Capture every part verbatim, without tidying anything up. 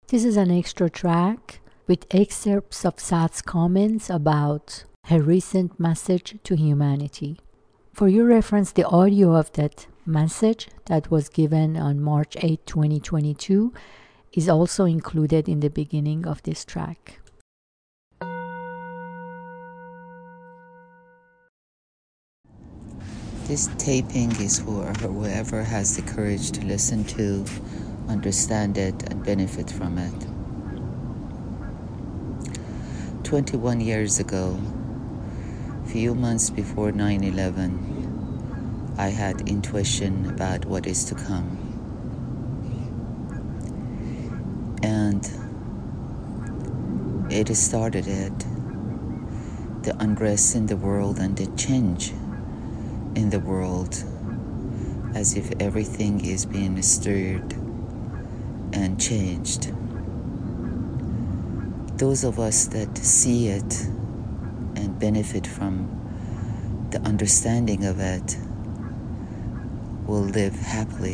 This is an extra track with excerpts of Sad's comments about her recent message to humanity. For your reference, the audio of that message that was given on March eighth, twenty twenty-two is also included in the beginning of this track. This taping is for whoever has the courage to listen to, understand it, and benefit from it. twenty-one years ago, few months before nine eleven, I had intuition about what is to come. And it started it, the unrest in the world and the change in the world, as if everything is being stirred and changed. Those of us that see it and benefit from the understanding of it will live happily.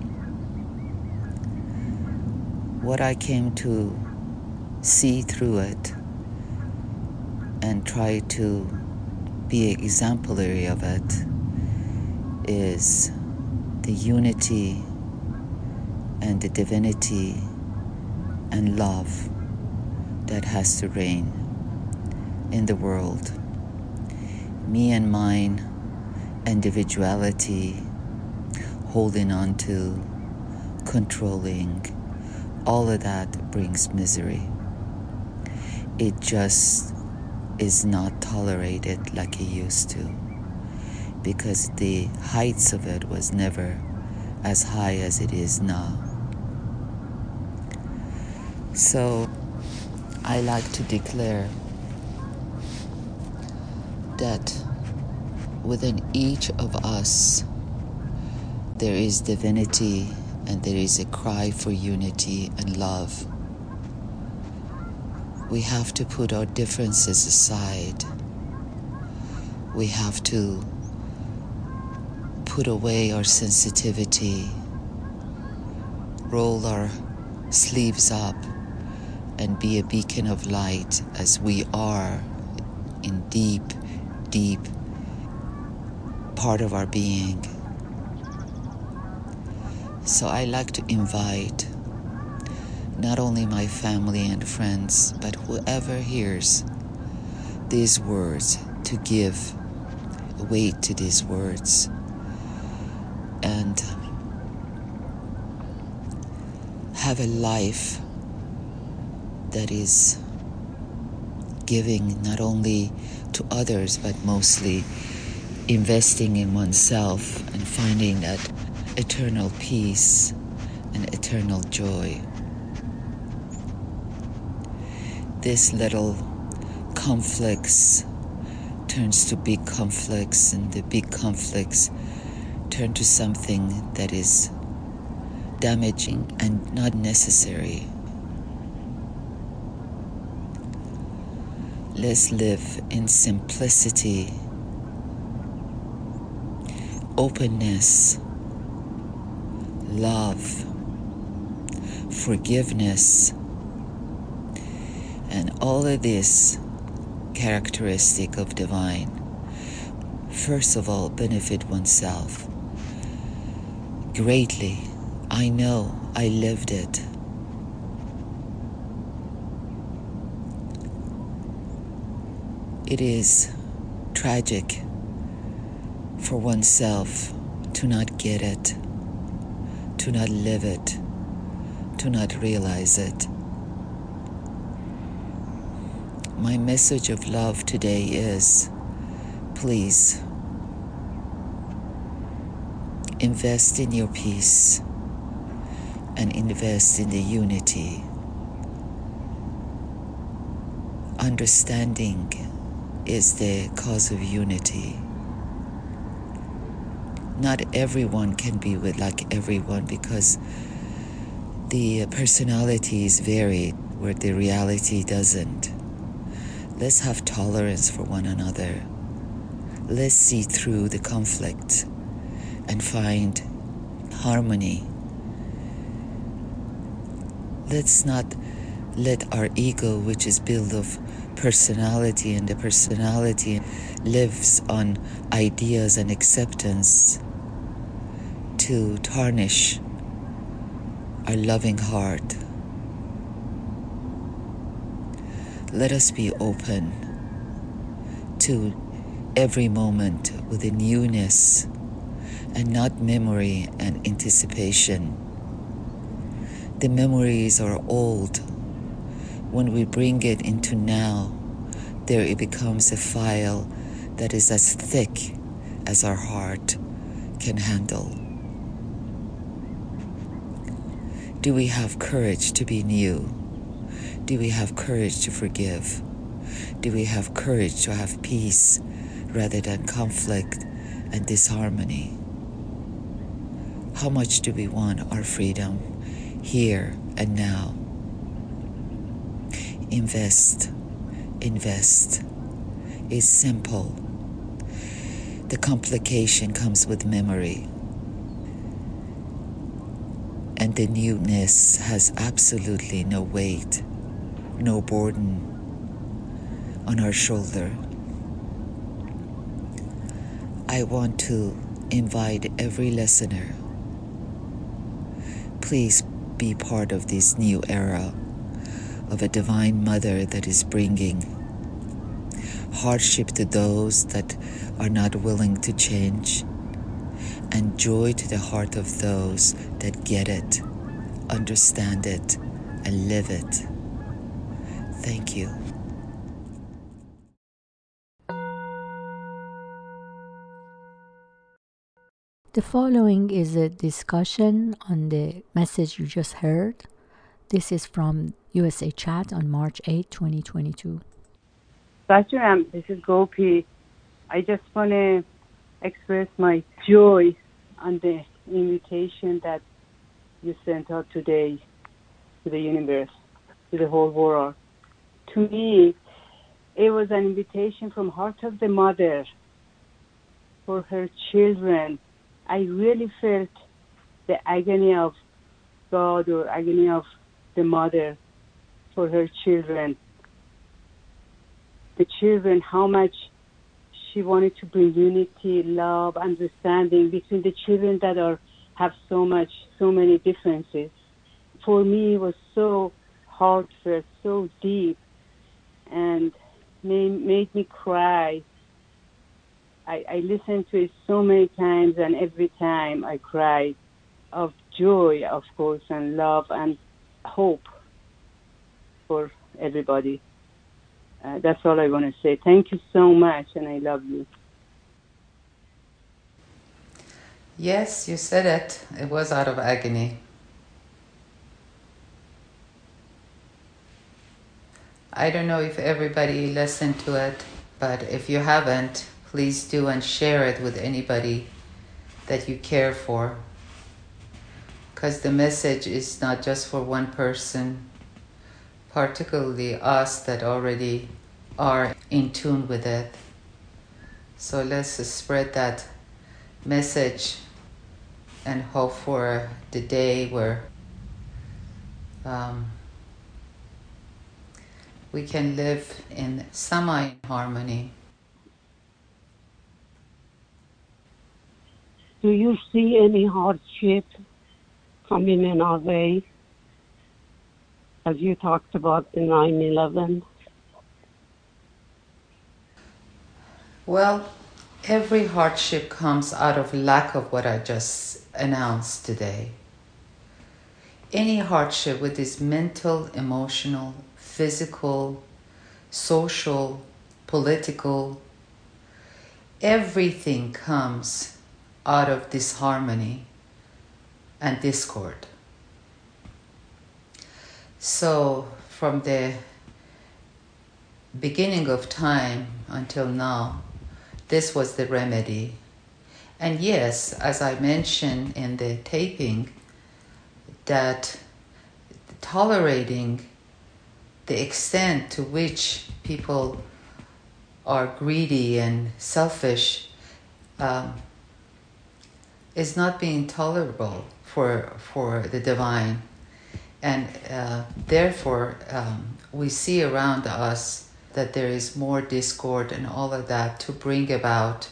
What I came to see through it and try to be exemplary of it is the unity and the divinity and love that has to reign in the world. Me and mine, individuality, holding on to, controlling, all of that brings misery. It just is not tolerated like it used to, because the heights of it was never as high as it is now. So I like to declare that within each of us there is divinity and there is a cry for unity and love. We have to put our differences aside. We have to put away our sensitivity, roll our sleeves up, and be a beacon of light as we are in deep, deep part of our being. So I like to invite not only my family and friends, but whoever hears these words to give weight to these words and have a life that is giving not only to others, but mostly investing in oneself and finding that eternal peace and eternal joy. This little conflicts turns to big conflicts, and the big conflicts turn to something that is damaging and not necessary. Let's live in simplicity, openness, love, forgiveness, and all of this characteristic of divine. First of all, benefit oneself greatly. I know, I lived it. It is tragic for oneself to not get it, to not live it, to not realize it. My message of love today is, please, invest in your peace and invest in the unity. Understanding is the cause of unity. Not everyone can be with like everyone, because the personalities vary where the reality doesn't. Let's have tolerance for one another. Let's see through the conflict and find harmony Let's not let our ego, which is built of personality, and the personality lives on ideas and acceptance, to tarnish our loving heart. Let us be open to every moment with a newness and not memory and anticipation. The memories are old. When we bring it into now, there it becomes a file that is as thick as our heart can handle. Do we have courage to be new? Do we have courage to forgive? Do we have courage to have peace rather than conflict and disharmony? How much do we want our freedom here and now? Invest, invest. It's simple. The complication comes with memory. And the newness has absolutely no weight, no burden on our shoulder. I want to invite every listener, please be part of this new era of a divine mother that is bringing hardship to those that are not willing to change, and joy to the heart of those that get it, understand it, and live it. Thank you. The following is a discussion on the message you just heard. This is from U S A Chat on March eighth, twenty twenty-two. Bajaram, this is Gopi. I just want to express my joy on the invitation that you sent out today to the universe, to the whole world. To me, it was an invitation from heart of the mother for her children. I really felt the agony of God or agony of the mother for her children. The children, how much she wanted to bring unity, love, understanding between the children that are have so much, so many differences. For me, it was so heartfelt, so deep, and made, made me cry. I, I listened to it so many times, and every time I cried of joy, of course, and love and hope for everybody. Uh, that's all I want to say. Thank you so much, and I love you. Yes, you said it. It was out of agony. I don't know if everybody listened to it, but if you haven't, please do and share it with anybody that you care for. Because the message is not just for one person, particularly us that already are in tune with it. So let's spread that message and hope for the day where um, we can live in semi-harmony. Do you see any hardship coming in our way? As you talked about the nine eleven. Well, every hardship comes out of lack of what I just announced today. Any hardship, with is mental, emotional, physical, social, political, everything comes out of disharmony and discord. So from the beginning of time until now, this was the remedy. And yes, as I mentioned in the taping, that tolerating the extent to which people are greedy and selfish um, is not being tolerable for for the divine. And uh, therefore, um, we see around us that there is more discord and all of that to bring about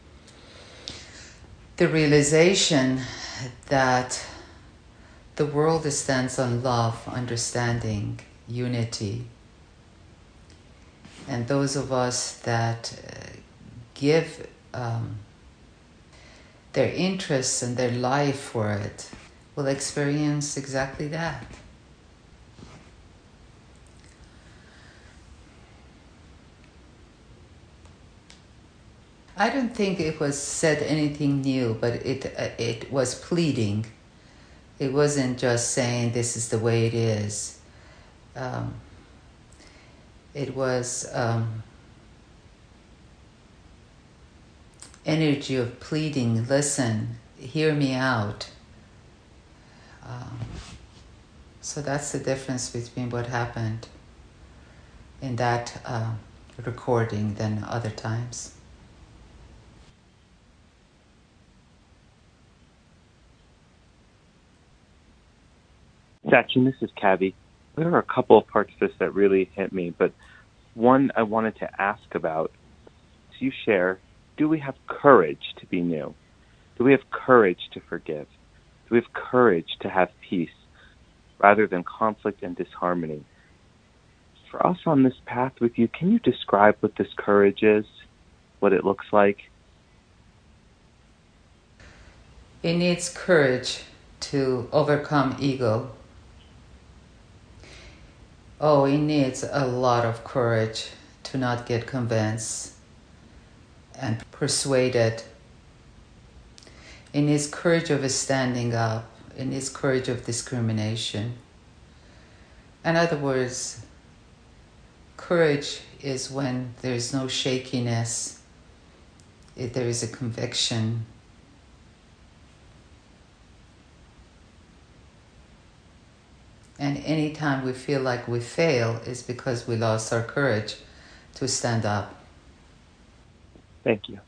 the realization that the world stands on love, understanding, unity. And those of us that uh, give um, their interests and their life for it will experience exactly that. I don't think it was said anything new, but it uh, it was pleading. It wasn't just saying this is the way it is. Um, it was um, energy of pleading, listen, hear me out. Um, so that's the difference between what happened in that uh, recording than other times. Sachin, this is Kavi. There are a couple of parts of this that really hit me, but one I wanted to ask about. So you share, do we have courage to be new? Do we have courage to forgive? Do we have courage to have peace rather than conflict and disharmony? For us on this path with you, can you describe what this courage is, what it looks like? It needs courage to overcome ego. Oh, it needs a lot of courage to not get convinced and persuaded. It needs courage of standing up. It needs courage of discrimination. In other words, courage is when there is no shakiness, if there is a conviction. And anytime we feel like we fail is because we lost our courage to stand up. Thank you.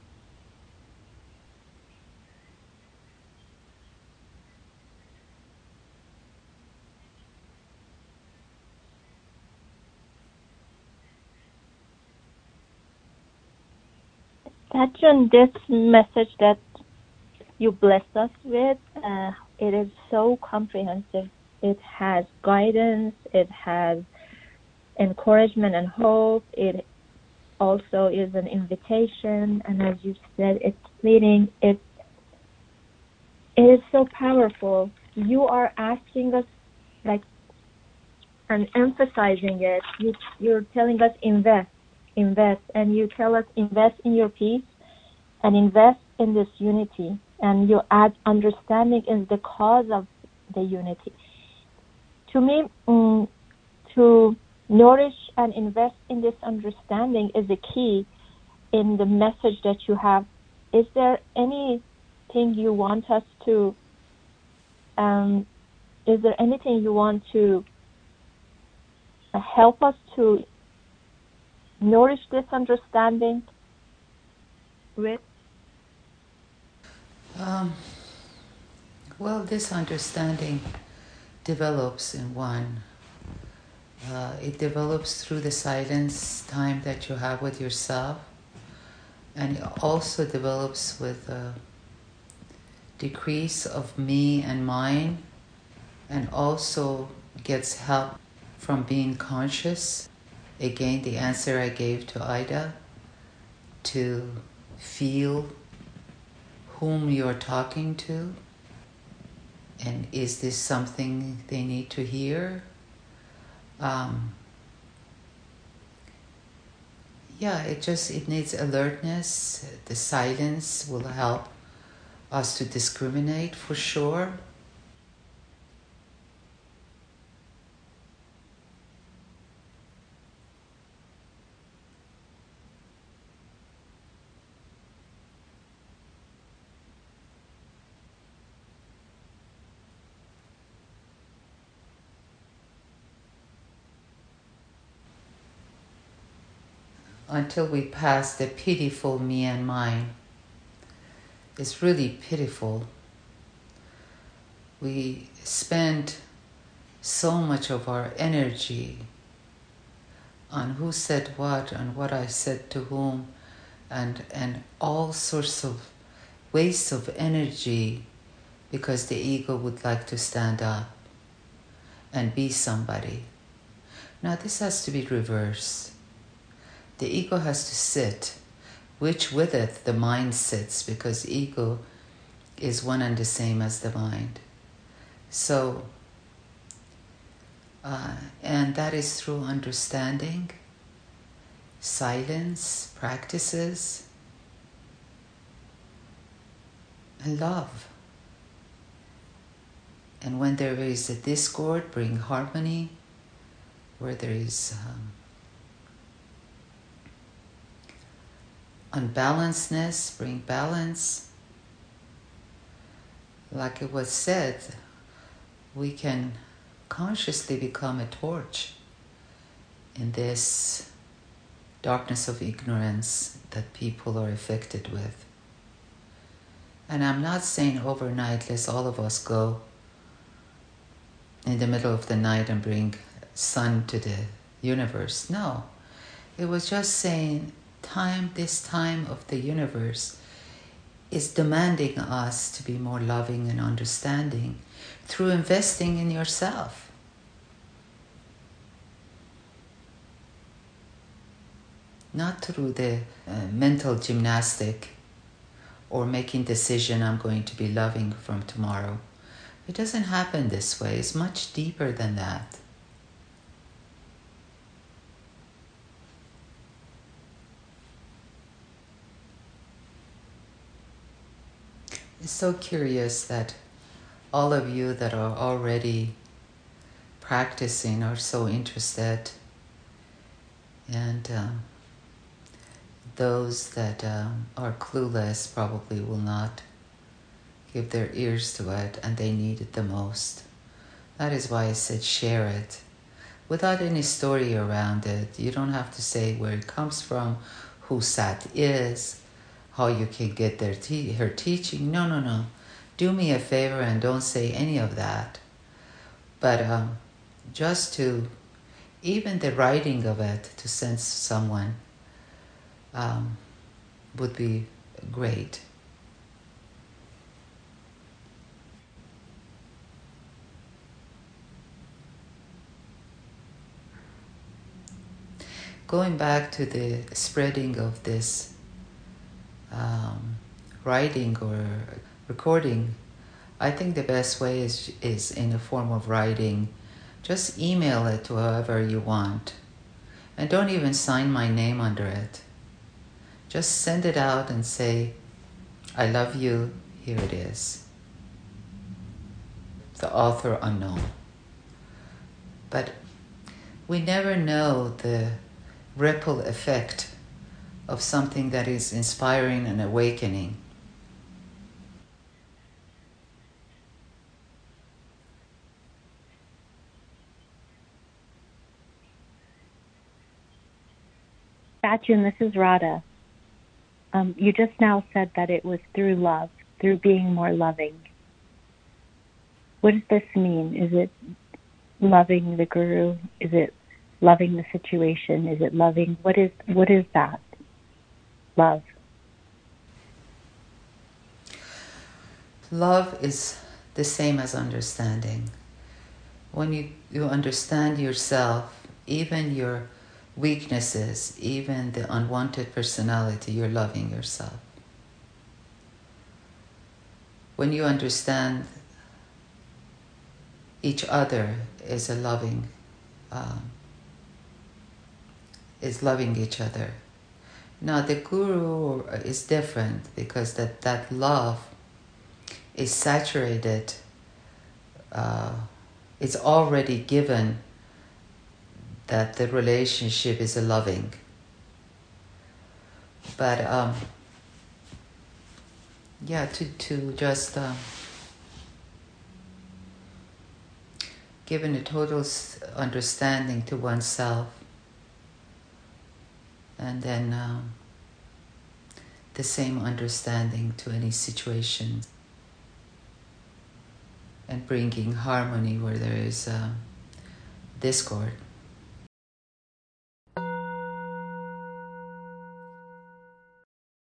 Sachin, this message that you blessed us with, uh, it is so comprehensive. It has guidance, it has encouragement and hope, it also is an invitation, and as you said, it's leading. It, it is so powerful. You are asking us, like, and emphasizing it. You, you're telling us invest, invest, and you tell us invest in your peace and invest in this unity. And you add understanding is the cause of the unity. To me, um, to nourish and invest in this understanding is the key in the message that you have. Is there anything you want us to, um, is there anything you want to uh, help us to nourish this understanding with? Um, well, this understanding develops in one. Uh, it develops through the silence time that you have with yourself, and it also develops with a decrease of me and mine, and also gets help from being conscious. Again, the answer I gave to Ida, to feel whom you're talking to, and is this something they need to hear? Um, yeah, it just, it needs alertness. The silence will help us to discriminate for sure. Until we pass the pitiful me and mine. It's really pitiful. We spend so much of our energy on who said what and what I said to whom, and and all sorts of waste of energy because the ego would like to stand up and be somebody. Now this has to be reversed. The ego has to sit, which with it the mind sits, because ego is one and the same as the mind. So, uh, and that is through understanding, silence, practices, and love. And when there is a discord, bring harmony. Where there is um, unbalancedness, bring balance. Like it was said, we can consciously become a torch in this darkness of ignorance that people are affected with. And I'm not saying overnight, let's all of us go in the middle of the night and bring sun to the universe. No, it was just saying time, this time of the universe is demanding us to be more loving and understanding through investing in yourself. Not through the uh, mental gymnastic or making decision I'm going to be loving from tomorrow. It doesn't happen this way. It's much deeper than that. It's so curious that all of you that are already practicing are so interested, and um, those that um, are clueless probably will not give their ears to it, and they need it the most. That is why I said share it without any story around it. You don't have to say where it comes from, who Sat is, how you can get their te- her teaching. No, no, no. Do me a favor and don't say any of that. But um, just to, even the writing of it, to send someone um, would be great. Going back to the spreading of this um, writing or recording, I think the best way is is in the form of writing. Just email it to whoever you want. And don't even sign my name under it. Just send it out and say, I love you, here it is. The author unknown. But we never know the ripple effect of something that is inspiring and awakening. Satchin, this is Radha. Um, you just now said that it was through love, through being more loving. What does this mean? Is it loving the guru? Is it loving the situation? Is it loving? What is what is that? Love. Love is the same as understanding. When you, you understand yourself, even your weaknesses, even the unwanted personality, you're loving yourself. When you understand each other is a loving, um, is loving each other. Now the guru is different because that, that love is saturated, uh, it's already given that the relationship is a loving. But um, yeah, to, to just um, given a total understanding to oneself, and then um, the same understanding to any situation, and bringing harmony where there is uh, Discord.